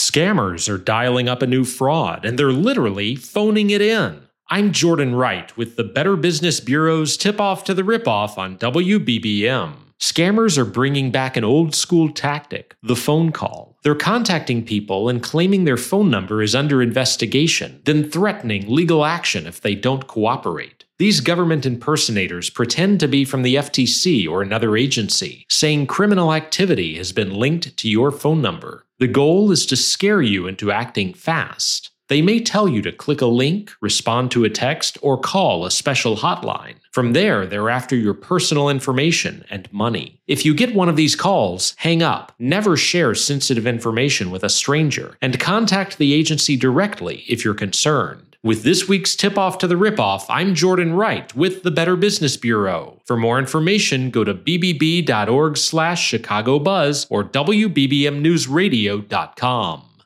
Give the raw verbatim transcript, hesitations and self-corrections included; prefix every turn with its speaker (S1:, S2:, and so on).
S1: Scammers are dialing up a new fraud, and they're literally phoning it in. I'm Jordan Wright with the Better Business Bureau's Tip-Off to the Ripoff on W B B M. Scammers are bringing back an old-school tactic, the phone call. They're contacting people and claiming their phone number is under investigation, then threatening legal action if they don't cooperate. These government impersonators pretend to be from the F T C or another agency, saying criminal activity has been linked to your phone number. The goal is to scare you into acting fast. They may tell you to click a link, respond to a text, or call a special hotline. From there, they're after your personal information and money. If you get one of these calls, hang up, never share sensitive information with a stranger, and contact the agency directly if you're concerned. With this week's Tip-Off to the Ripoff, I'm Jordan Wright with the Better Business Bureau. For more information, go to b b b dot org slash Chicago Buzz or w b b m news radio dot com.